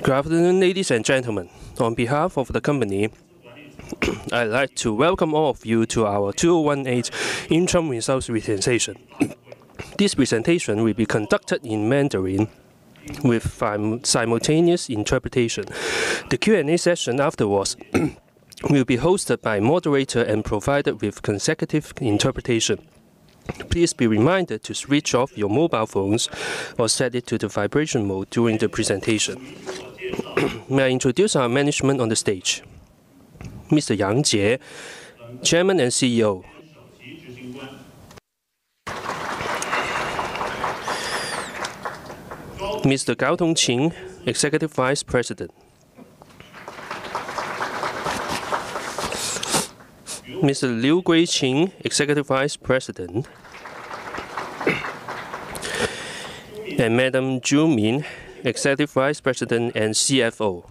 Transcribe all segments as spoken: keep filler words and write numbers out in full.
Good afternoon, ladies and gentlemen. On behalf of the company, I'd like to welcome all of you to our two thousand eighteen interim results presentation. This presentation will be conducted in Mandarin with simultaneous interpretation. The Q and A session afterwards will be hosted by moderator and provided with consecutive interpretation. Please be reminded to switch off your mobile phones or set it to the vibration mode during the presentation. May I introduce our management on the stage? Mister Yang Jie, Chairman and C E O. Mister Gao Tongqing, Executive Vice President. Mister Liu Guiqing, Executive Vice President. And Madam Zhu Min, Executive Vice President and C F O.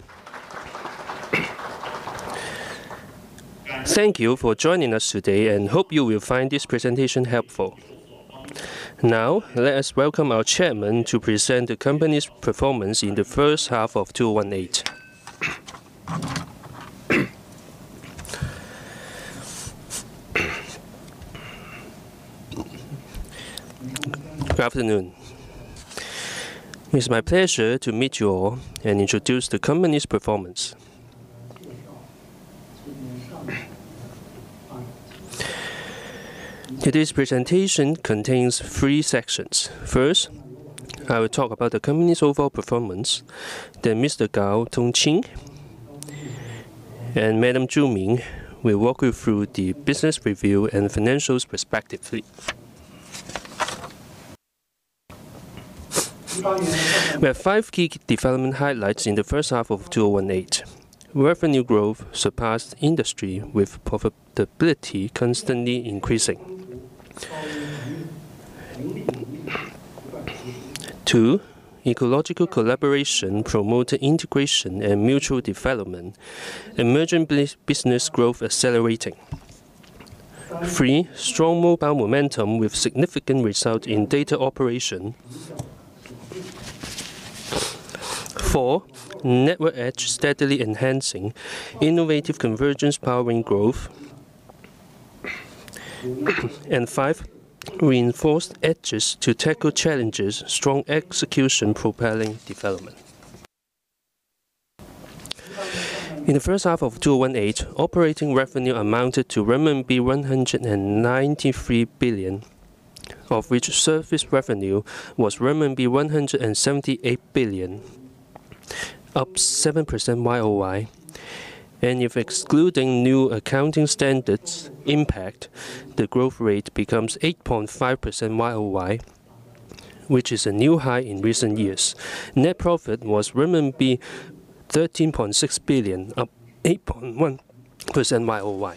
Thank you for joining us today and hope you will find this presentation helpful. Now, let us welcome our chairman to present the company's performance in the first half of two thousand eighteen. Good afternoon. It's my pleasure to meet you all and introduce the company's performance. Today's presentation contains three sections. First, I will talk about the company's overall performance. Then Mister Gao Tongqing and Madam Zhu Min will walk you through the business review and financials respectively. We have five key development highlights in the first half of two thousand eighteen. Revenue growth surpassed industry with profitability constantly increasing. Two, ecological collaboration promoted integration and mutual development, emerging business growth accelerating. Three, strong mobile momentum with significant result in data operation. Four, network edge steadily enhancing, innovative convergence powering growth. And five, reinforced edges to tackle challenges, strong execution propelling development. In the first half of two thousand eighteen, operating revenue amounted to renminbi one hundred ninety-three billion, of which service revenue was renminbi one hundred seventy-eight billion, up seven percent Y O Y. And if excluding new accounting standards impact, the growth rate becomes eight point five percent Y O Y, which is a new high in recent years. Net profit was renminbi thirteen point six billion, up eight point one percent Y O Y.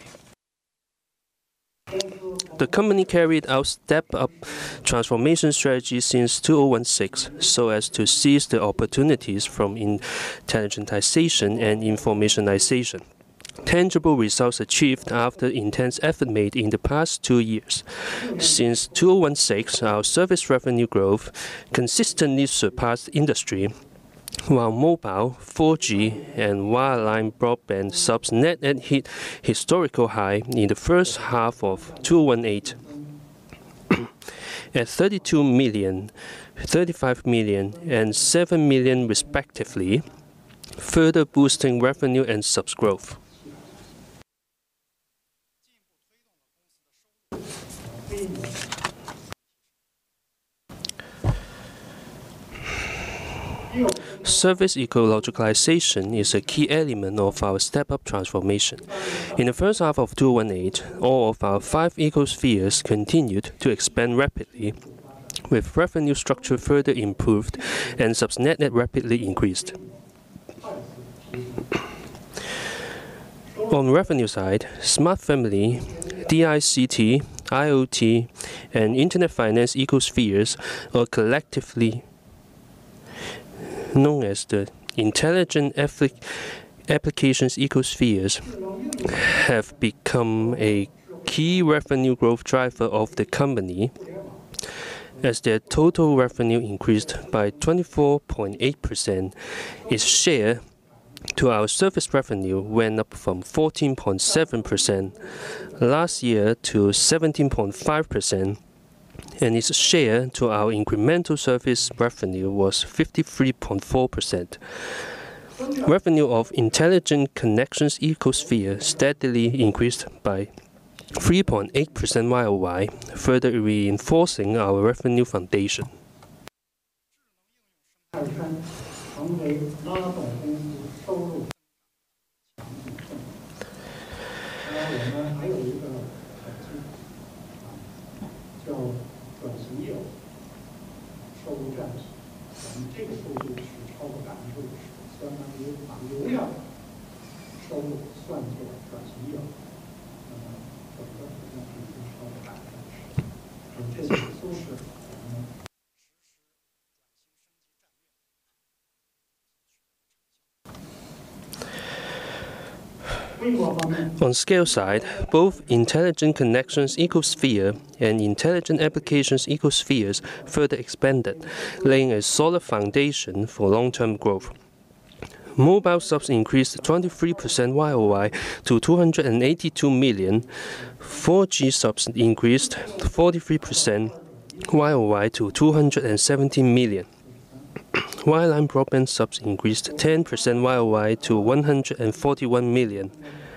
The company carried out step-up transformation strategy since two thousand six so as to seize the opportunities from intelligentization and informationization. Tangible results achieved after intense effort made in the past two years. Since two thousand six, our service revenue growth consistently surpassed industry, while mobile, four G, and wireline broadband subs net add hit historical high in the first half of two thousand eighteen at thirty-two million, thirty-five million, and seven million respectively, further boosting revenue and subs growth. Service ecologicalization is a key element of our step-up transformation. In the first half of two thousand eighteen, all of our five ecospheres continued to expand rapidly, with revenue structure further improved and subsnet net rapidly increased. On revenue side, Smart Family, D I C T, I O T, and Internet Finance ecospheres are collectively known as the Intelligent Applications ecospheres, have become a key revenue growth driver of the company as their total revenue increased by twenty-four point eight percent. Its share to our service revenue went up from fourteen point seven percent last year to seventeen point five percent, and its share to our incremental service revenue was fifty-three point four percent. Revenue of Intelligent Connections Ecosphere steadily increased by three point eight percent Y O Y, further reinforcing our revenue foundation. On scale side, both Intelligent Connections Ecosphere and Intelligent Applications Ecospheres further expanded, laying a solid foundation for long-term growth. Mobile subs increased twenty-three percent Y O Y to two hundred eighty-two million. four G subs increased forty-three percent Y O Y to two hundred seventeen million. Wireline broadband subs increased ten percent Y O Y to one hundred forty-one million.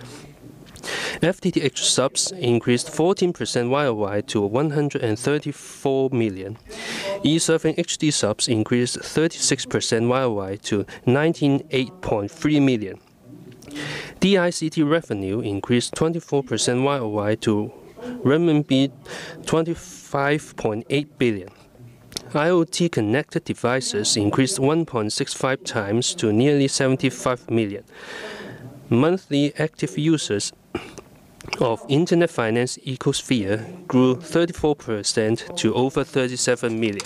F T T H subs increased fourteen percent Y O Y to one hundred thirty-four million. eSurfing H D subs increased thirty-six percent Y O Y to ninety-eight point three million. D I C T revenue increased twenty-four percent Y O Y to renminbi twenty-five point eight billion. IoT connected devices increased one point six five times to nearly seventy-five million. Monthly active users of Internet Finance Ecosphere grew thirty-four percent to over thirty-seven million.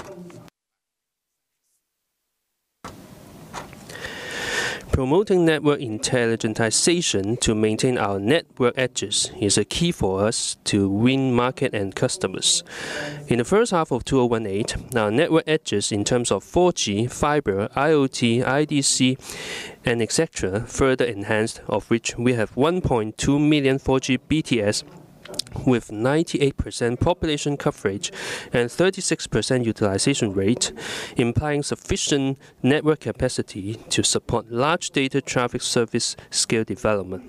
Promoting network intelligentization to maintain our network edges is a key for us to win market and customers. In the first half of two thousand eighteen, our network edges in terms of four G, fiber, IoT, I D C, and et cetera further enhanced, of which we have one point two million four G B T S with ninety-eight percent population coverage and thirty-six percent utilization rate, implying sufficient network capacity to support large data traffic service scale development.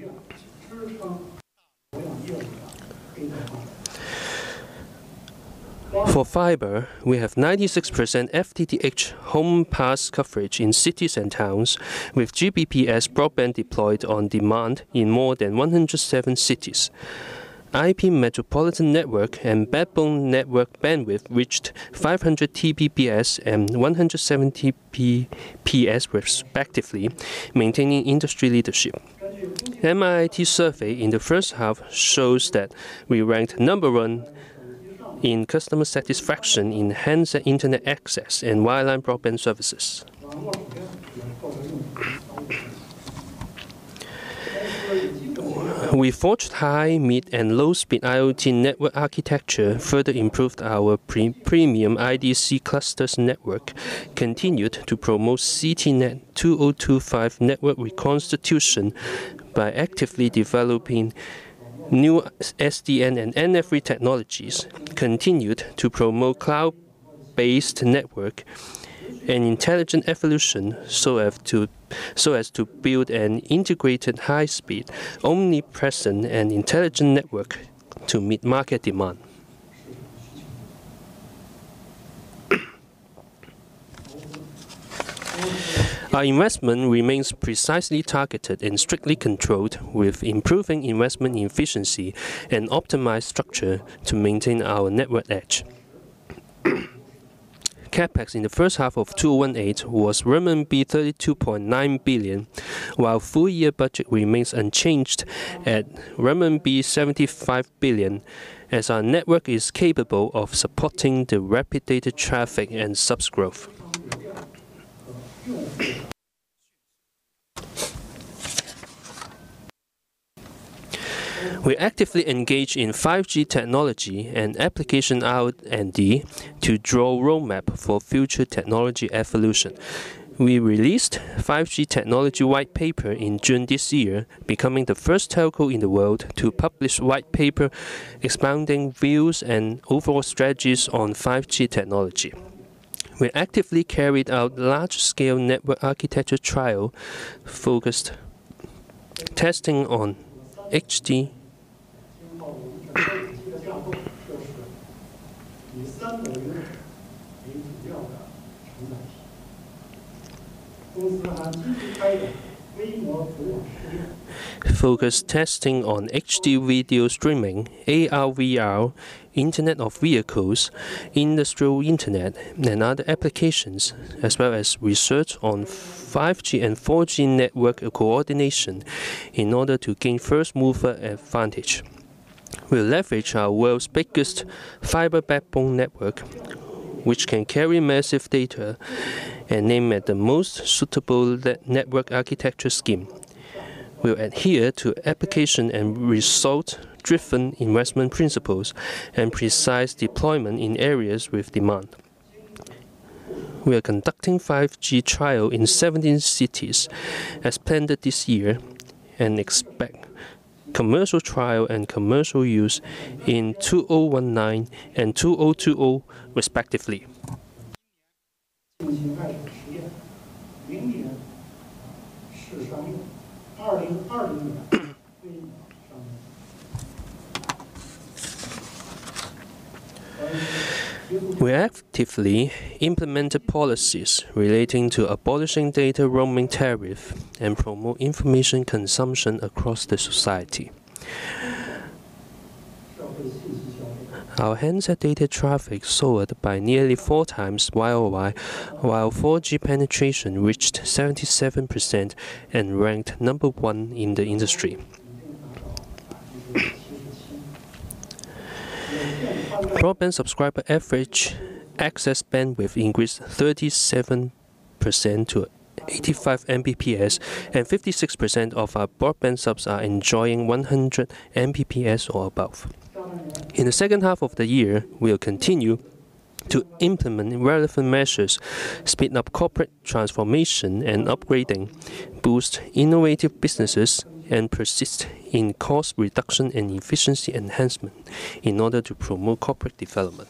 For fiber, we have ninety-six percent F T T H home pass coverage in cities and towns, with G B P S broadband deployed on demand in more than one hundred seven cities. I P Metropolitan Network and Backbone Network bandwidth reached five hundred T B P S and one hundred seventy P P S respectively, maintaining industry leadership. M I I T survey in the first half shows that we ranked number one in customer satisfaction in handset internet access and wireline broadband services. We forged high, mid, and low-speed IoT network architecture, further improved our pre premium I D C clusters network, continued to promote CityNet two thousand twenty-five network reconstitution by actively developing new S D N and N F V technologies, continued to promote cloud-based network and intelligent evolution so as to so as to build an integrated high-speed, omnipresent, and intelligent network to meet market demand. Our investment remains precisely targeted and strictly controlled, with improving investment efficiency and optimized structure to maintain our network edge. Capex in the first half of two thousand eight was renminbi thirty-two point nine billion, while full-year budget remains unchanged at renminbi seventy-five billion, as our network is capable of supporting the rapid data traffic and subs growth. We actively engage in five G technology and application R and D to draw roadmap for future technology evolution. We released five G technology white paper in June this year, becoming the first telco in the world to publish white paper expounding views and overall strategies on five G technology. We actively carried out large-scale network architecture trial focused testing on H D Focus testing on H D video streaming, A R V R, Internet of Vehicles, Industrial Internet, and other applications, as well as research on five G and four G network coordination in order to gain first-mover advantage. We'll leverage our world's biggest fiber backbone network, which can carry massive data, and aim at the most suitable network architecture scheme. We'll adhere to application and result-driven investment principles and precise deployment in areas with demand. We are conducting five G trial in seventeen cities as planned this year and expect commercial trial and commercial use in two thousand nineteen and two thousand twenty respectively. We actively implemented policies relating to abolishing data roaming tariff and promote information consumption across the society. Our handset data traffic soared by nearly four times Y O Y, while four G penetration reached seventy-seven percent and ranked number one in the industry. Broadband subscriber average access bandwidth increased thirty-seven percent to eighty-five megabits per second, and fifty-six percent of our broadband subs are enjoying one hundred megabits per second or above. In the second half of the year, we will continue to implement relevant measures, speed up corporate transformation and upgrading, boost innovative businesses, and persist in cost reduction and efficiency enhancement in order to promote corporate development.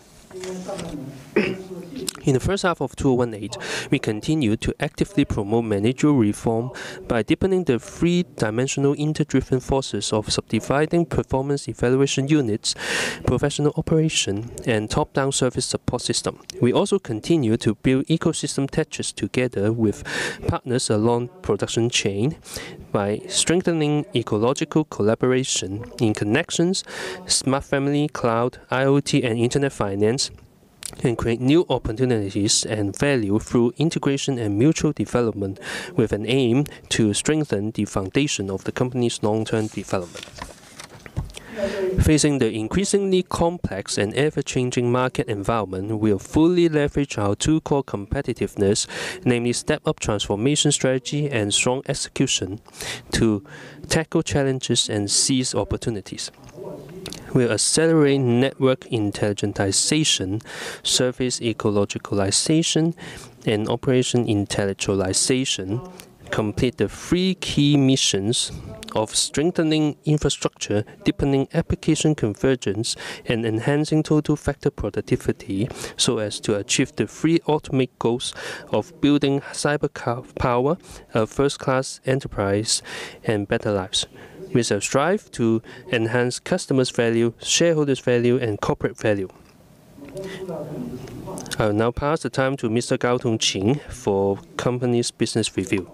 In the first half of two thousand eighteen, we continue to actively promote managerial reform by deepening the three-dimensional inter-driven forces of subdividing performance evaluation units, professional operation, and top-down service support system. We also continue to build ecosystem touches together with partners along production chain by strengthening ecological collaboration in connections, smart family, cloud, IoT, and internet finance, and create new opportunities and value through integration and mutual development with an aim to strengthen the foundation of the company's long-term development. Facing the increasingly complex and ever-changing market environment, we will fully leverage our two core competitiveness, namely step-up transformation strategy and strong execution, to tackle challenges and seize opportunities. We'll accelerate network intelligentization, service ecologicalization, and operation intellectualization, complete the three key missions of strengthening infrastructure, deepening application convergence, and enhancing total factor productivity so as to achieve the three ultimate goals of building cyber power, a first-class enterprise, and better lives. We shall strive to enhance customers' value, shareholders' value, and corporate value. I will now pass the time to Mister Gao Tongqing for company's business review.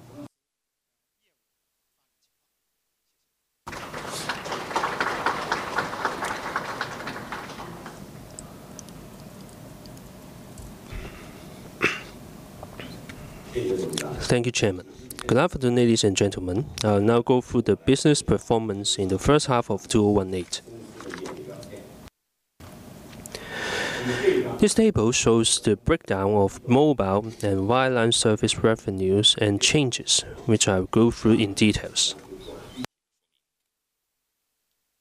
Thank you, Chairman. Good afternoon, ladies and gentlemen. I will now go through the business performance in the first half of two thousand eighteen. This table shows the breakdown of mobile and wireline service revenues and changes, which I will go through in details.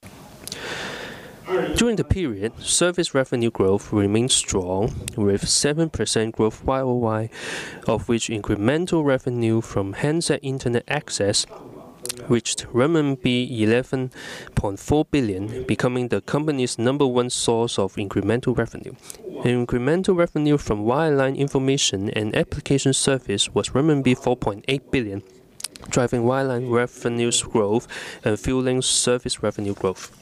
During the period, service revenue growth remained strong, with seven percent growth Y O Y, of which incremental revenue from handset internet access reached renminbi eleven point four billion, becoming the company's number one source of incremental revenue. And incremental revenue from wireline information and application service was renminbi four point eight billion, driving wireline revenues growth and fueling service revenue growth.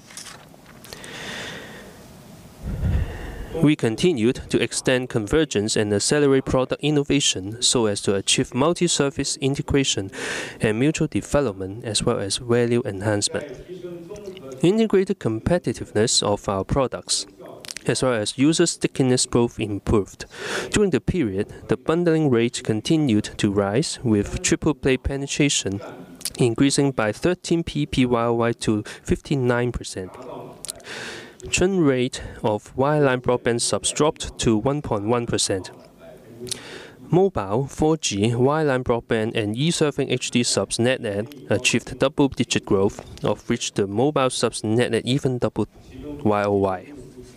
We continued to extend convergence and accelerate product innovation so as to achieve multi-service integration and mutual development as well as value enhancement. Integrated competitiveness of our products as well as user stickiness both improved. During the period, the bundling rate continued to rise, with triple play penetration increasing by thirteen P P Y O Y to fifty-nine percent. Churn rate of wireline broadband subs dropped to one point one percent. Mobile, four G, wireline broadband, and eSurfing H D subs net add achieved double-digit growth, of which the mobile subs net add even doubled Y O Y.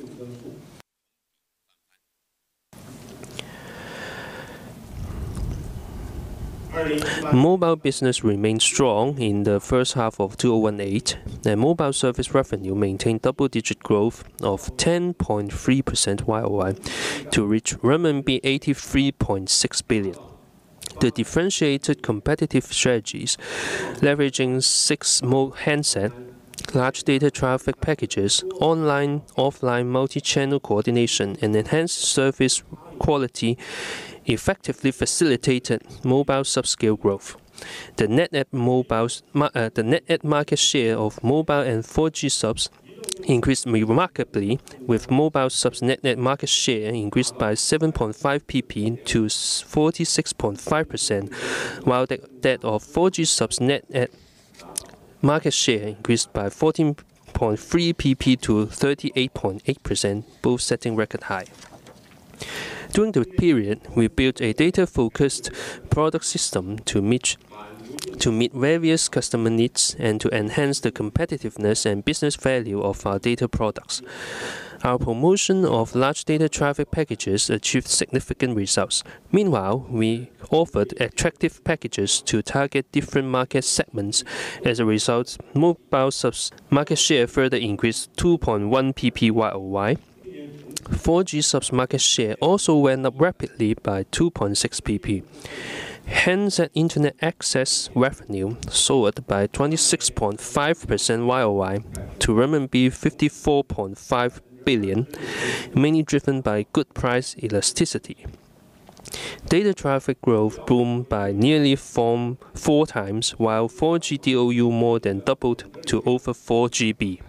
Mobile business remained strong in the first half of two thousand eighteen, and mobile service revenue maintained double-digit growth of ten point three percent Y O Y to reach renminbi eighty-three point six billion. The differentiated competitive strategies, leveraging six handset, large data traffic packages, online, offline, multi-channel coordination, and enhanced service quality, effectively facilitated mobile subscale growth. The net add mobile, uh, the net add market share of mobile and four G subs increased remarkably, with mobile subs net add market share increased by seven point five P P to forty-six point five percent, while that of four G subs net add market share increased by fourteen point three P P to thirty-eight point eight percent, both setting record high. During the period, we built a data-focused product system to meet, to meet various customer needs and to enhance the competitiveness and business value of our data products. Our promotion of large data traffic packages achieved significant results. Meanwhile, we offered attractive packages to target different market segments. As a result, mobile subs market share further increased two point one P P Y O Y. four G subs market share also went up rapidly by two point six P P. Handset internet access revenue soared by twenty-six point five percent Y O Y to renminbi fifty-four point five billion, mainly driven by good price elasticity. Data traffic growth boomed by nearly four, four times, while four G D O U more than doubled to over four G B.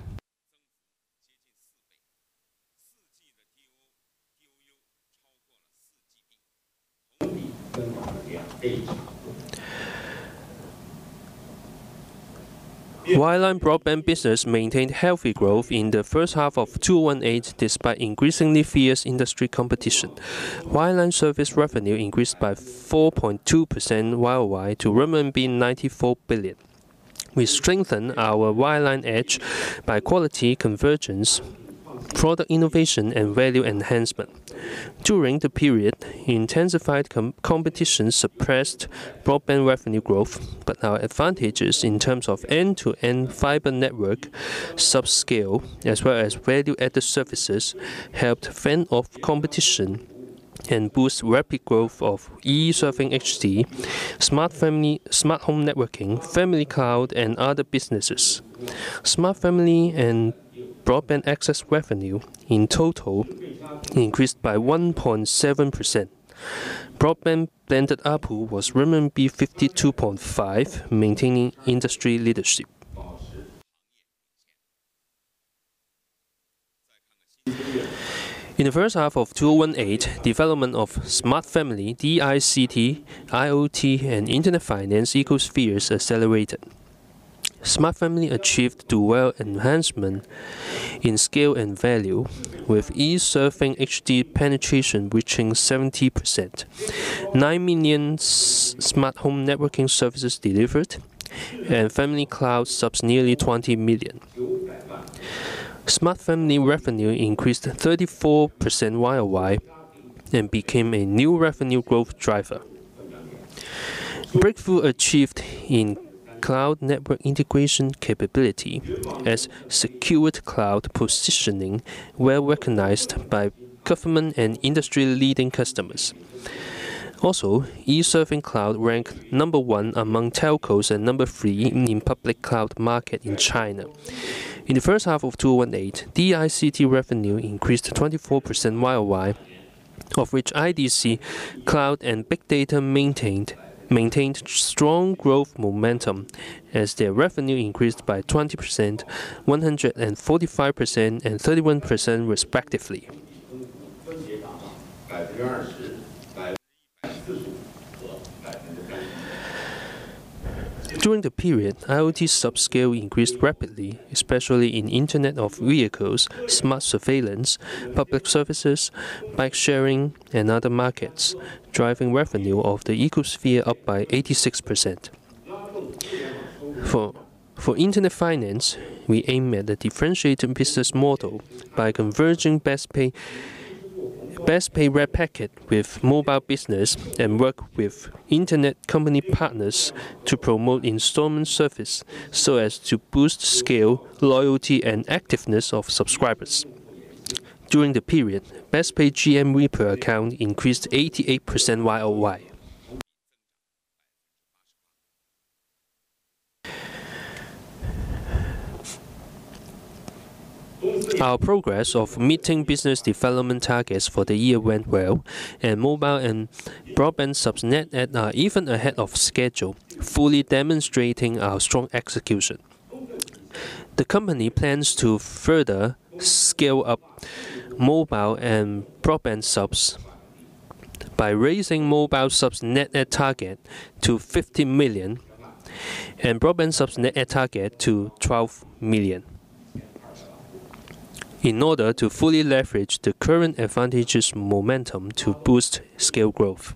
Wireline broadband business maintained healthy growth in the first half of two thousand eighteen despite increasingly fierce industry competition. Wireline service revenue increased by four point two percent Y O Y to renminbi ninety-four billion. We strengthened our wireline edge by quality convergence, product innovation, and value enhancement. During the period, intensified com competition suppressed broadband revenue growth, but our advantages in terms of end-to-end fiber network, subscale, as well as value-added services helped fend off competition and boost rapid growth of eSurfing H D, smart family, smart home networking, family cloud, and other businesses. Smart family and broadband access revenue in total increased by one point seven percent. Broadband blended A P U was renminbi fifty-two point five, maintaining industry leadership. In the first half of two thousand eighteen, development of Smart Family, D I C T, I O T, and Internet Finance ecospheres accelerated. Smart Family achieved dual enhancement in scale and value, with eSurfing H D penetration reaching seventy percent, nine million smart home networking services delivered, and Family Cloud subs nearly twenty million. Smart Family revenue increased thirty-four percent Y O Y and became a new revenue growth driver. Breakthrough achieved in cloud network integration capability as secured cloud positioning, well recognized by government and industry-leading customers. Also, eServing Cloud ranked number one among telcos and number three in public cloud market in China. In the first half of two thousand eighteen, D I C T revenue increased twenty-four percent Y O Y, of which I D C, Cloud and Big Data maintained maintained strong growth momentum as their revenue increased by twenty percent, one hundred forty-five percent, and thirty-one percent respectively. During the period, IoT subscale increased rapidly, especially in Internet of Vehicles, smart surveillance, public services, bike sharing, and other markets, driving revenue of the ecosphere up by eighty-six percent. For, for Internet finance, we aim at a differentiated business model by converging Best Pay Best Pay Red Packet with mobile business and work with internet company partners to promote installment service so as to boost scale, loyalty, and activeness of subscribers. During the period, Best Pay G M V per account increased eighty-eight percent Y O Y. Our progress of meeting business development targets for the year went well, and mobile and broadband subs net add are even ahead of schedule, fully demonstrating our strong execution. The company plans to further scale up mobile and broadband subs by raising mobile subs net add target to fifty million and broadband subs net add target to twelve million. In order to fully leverage the current advantageous momentum to boost scale growth.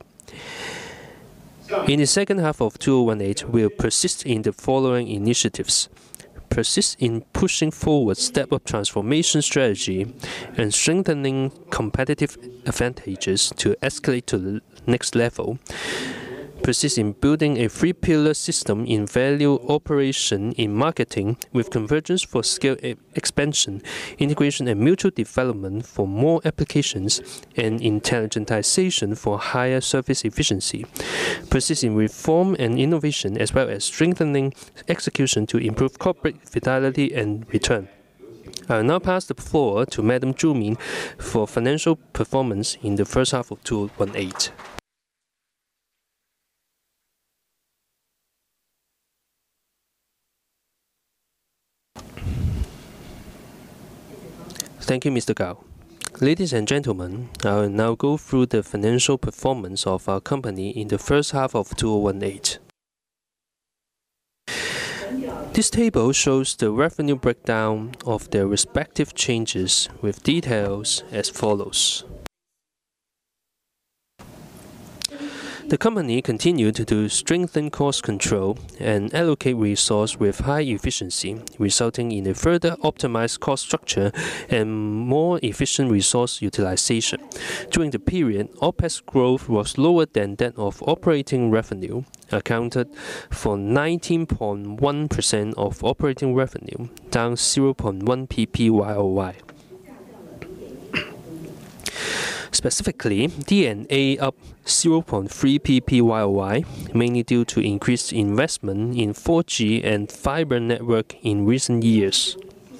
In the second half of two thousand eighteen, we'll persist in the following initiatives. Persist in pushing forward step-up transformation strategy and strengthening competitive advantages to escalate to the next level. Persist in building a three-pillar system in value operation in marketing with convergence for scale expansion, integration and mutual development for more applications, and intelligentization for higher service efficiency. Persist in reform and innovation as well as strengthening execution to improve corporate vitality and return. I will now pass the floor to Madam Zhu Min for financial performance in the first half of two thousand eighteen. Thank you, Mister Gao. Ladies and gentlemen, I will now go through the financial performance of our company in the first half of two thousand eighteen. This table shows the revenue breakdown of their respective changes with details as follows. The company continued to strengthen cost control and allocate resource with high efficiency, resulting in a further optimized cost structure and more efficient resource utilization. During the period, OpEx growth was lower than that of operating revenue, accounted for nineteen point one percent of operating revenue, down zero point one percent Y O Y. Specifically, D and A up zero point three percent Y O Y, mainly due to increased investment in four G and fiber network in recent years.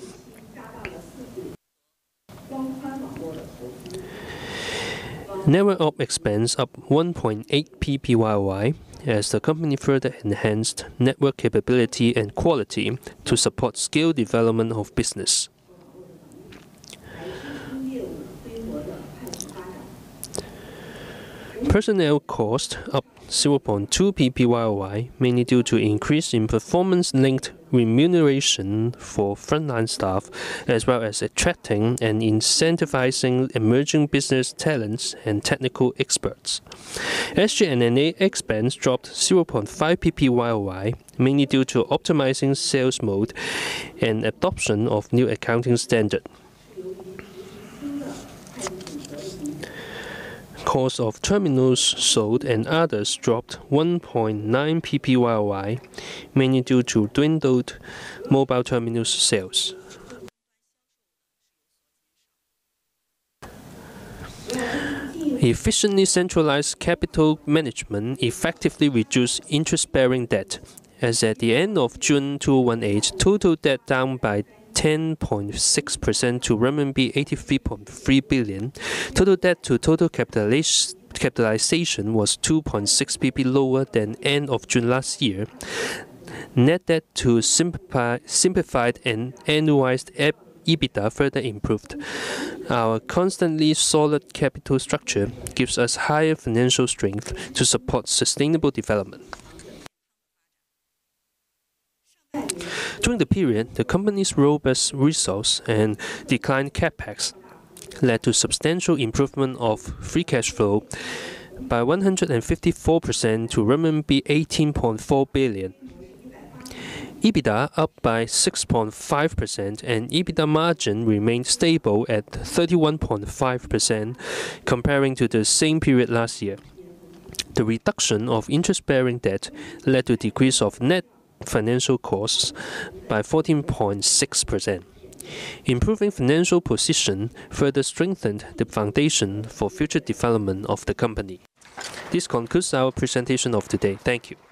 Network op expense up one point eight percent Y O Y as the company further enhanced network capability and quality to support scale development of business. Personnel cost up zero point two percent Y O Y, mainly due to increase in performance-linked remuneration for frontline staff, as well as attracting and incentivizing emerging business talents and technical experts. S G and N A expense dropped zero point five percent Y O Y, mainly due to optimizing sales mode and adoption of new accounting standard. Cost of terminals sold and others dropped one point nine percent Y O Y, mainly due to dwindled mobile terminals sales. Efficiently centralized capital management effectively reduced interest-bearing debt, as at the end of June two thousand eighteen, total debt down by ten point six percent to renminbi eighty-three point three billion. Total debt to total capitalization was two point six percent lower than end of June last year. Net debt to simplified and annualized EBITDA further improved. Our constantly solid capital structure gives us higher financial strength to support sustainable development. During the period, the company's robust results and declined capex led to substantial improvement of free cash flow by one hundred fifty-four percent to renminbi eighteen point four billion. EBITDA up by six point five percent and EBITDA margin remained stable at thirty-one point five percent comparing to the same period last year. The reduction of interest-bearing debt led to a decrease of net financial costs by fourteen point six percent. Improving financial position further strengthened the foundation for future development of the company. This concludes our presentation of today. Thank you.